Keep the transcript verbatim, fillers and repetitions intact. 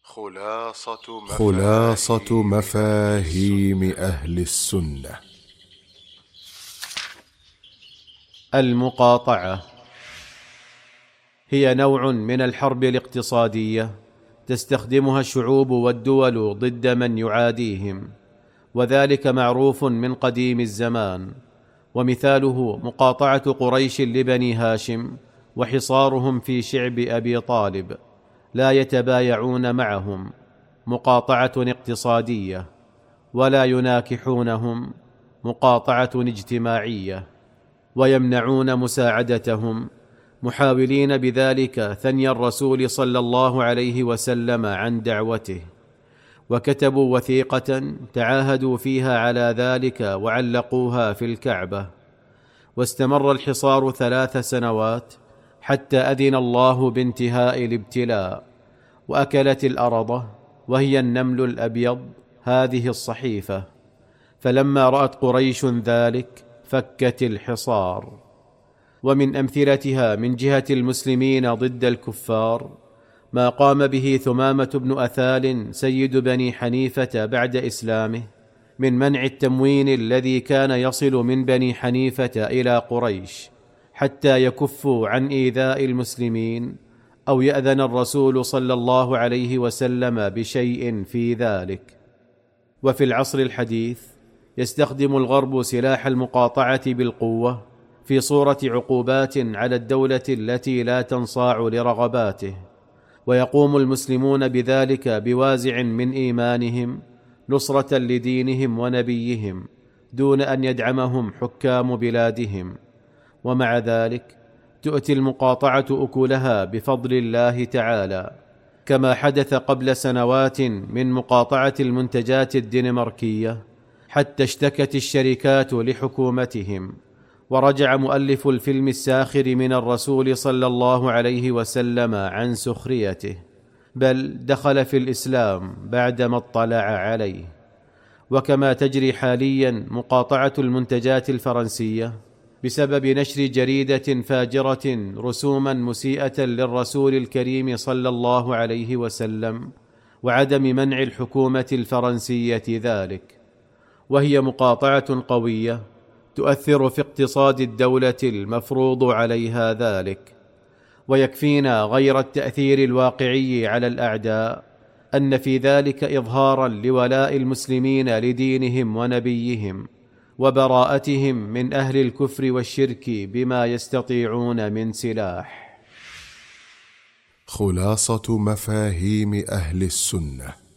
خلاصة مفاهيم, خلاصة مفاهيم أهل السنة. المقاطعة هي نوع من الحرب الاقتصادية تستخدمها الشعوب والدول ضد من يعاديهم، وذلك معروف من قديم الزمان، ومثاله مقاطعة قريش لبني هاشم وحصارهم في شعب أبي طالب، لا يتبايعون معهم، مقاطعة اقتصادية، ولا يناكحونهم، مقاطعة اجتماعية، ويمنعون مساعدتهم، محاولين بذلك ثني الرسول صلى الله عليه وسلم عن دعوته، وكتبوا وثيقة تعاهدوا فيها على ذلك وعلقوها في الكعبة. واستمر الحصار ثلاث سنوات حتى أذن الله بانتهاء الابتلاء، وأكلت الأرض وهي النمل الأبيض هذه الصحيفة، فلما رأت قريش ذلك فكت الحصار. ومن أمثلتها من جهة المسلمين ضد الكفار ما قام به ثمامة بن أثال سيد بني حنيفة بعد إسلامه من منع التموين الذي كان يصل من بني حنيفة إلى قريش حتى يكفوا عن إيذاء المسلمين، أو يأذن الرسول صلى الله عليه وسلم بشيء في ذلك. وفي العصر الحديث يستخدم الغرب سلاح المقاطعة بالقوة في صورة عقوبات على الدولة التي لا تنصاع لرغباته، ويقوم المسلمون بذلك بوازع من إيمانهم نصرة لدينهم ونبيهم دون أن يدعمهم حكام بلادهم، ومع ذلك تؤتي المقاطعة أكلها بفضل الله تعالى، كما حدث قبل سنوات من مقاطعة المنتجات الدنماركية حتى اشتكت الشركات لحكومتهم، ورجع مؤلف الفيلم الساخر من الرسول صلى الله عليه وسلم عن سخريته، بل دخل في الإسلام بعدما اطلع عليه. وكما تجري حاليا مقاطعة المنتجات الفرنسية بسبب نشر جريدة فاجرة رسوما مسيئة للرسول الكريم صلى الله عليه وسلم، وعدم منع الحكومة الفرنسية ذلك، وهي مقاطعة قوية تؤثر في اقتصاد الدولة المفروض عليها ذلك. ويكفينا غير التأثير الواقعي على الأعداء أن في ذلك إظهارا لولاء المسلمين لدينهم ونبيهم، وبراءتهم من أهل الكفر والشرك بما يستطيعون من سلاح. خلاصة مفاهيم أهل السنة.